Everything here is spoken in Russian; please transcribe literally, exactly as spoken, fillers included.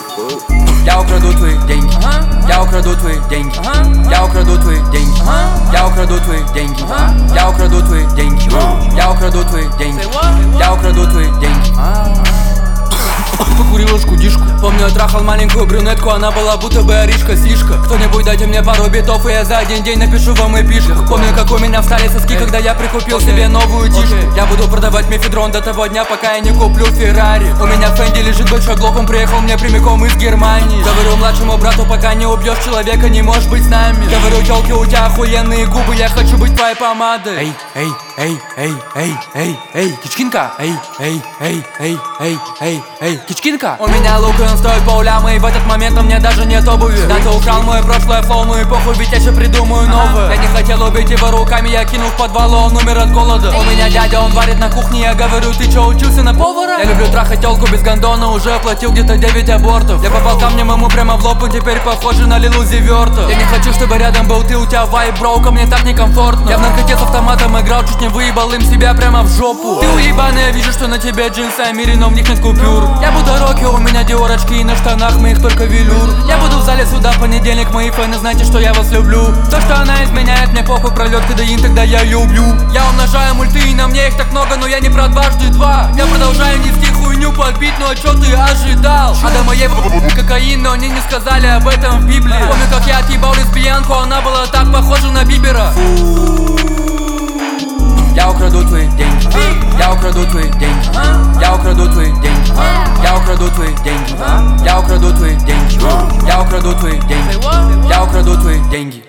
Я украду твои деньги, я украду твои деньги, я украду твои деньги, я украду твои деньги, я украду твои деньги, я украду твои деньги, я украду твои деньги. Покурил ложку дишку. Помню, я трахал маленькую брюнетку, она была будто бы аришка, сишка. Кто-нибудь дайте мне пару битов, и я за один день напишу вам эпишках. Помню, как у меня встали соски, когда я прикупил себе новую дишку. Я буду продавать мефедрон до того дня, пока я не куплю Феррари. У меня в Фенди лежит большой глок, он приехал мне прямиком из Германии. Говорю младшему брату, пока не убьешь человека, не можешь быть с нами. Говорю, тёлки, у тебя охуенные губы, я хочу быть твоей помадой. Эй, эй, эй, эй, эй, эй, эй, кичкинка. Эй, эй, эй, эй, эй, эй, эй, кичкинка. У меня лук, и он стоит поллямы, и в этот момент у меня даже нет обуви. Да, ты украл мое прошлое флоу, ну и похуй, ведь я еще придумаю новое. Я не хотел убить его руками, я кинул в подвал, он умер от голода. У меня дядя, он варит на кухне, я говорю, ты чё, учился на повара? Я люблю трахать тёлку без гондона, уже оплатил где-то девять абортов. Я попал камнем ему прямо в лоб, он теперь похожий на Лилу Зиверта. Я не хочу, чтобы рядом был ты, у тебя вайб, бро, ко мне так некомфортно. Я в наркоте с автоматом играл, чуть не выебал им себя прямо в жопу. Ты уебаный, я вижу, что на тебе джинсы Амири, но в них нет купюр. Я буду роки, у меня диорочки, и на штанах моих только велюр. Я буду в зале суда в понедельник, мои фэны, знаете, что я вас люблю. То, что она изменяет, мне похуй, пролет кадаин, тогда я ее убью. Я умножаю мульты, и на мне их так много, но я не про дважды два. Я продолжаю нести хуйню под бит, ну а чё ты ожидал? А до моей кокаин, но они не сказали об этом в Библии. Помню, как я отъебал лесбиянку, она была так похожа на Бибера. Я украду твои деньги, я украду твои деньги, я украду твои деньги, я украду твои деньги, я украду твои деньги, я украду твои деньги, я украду твои деньги.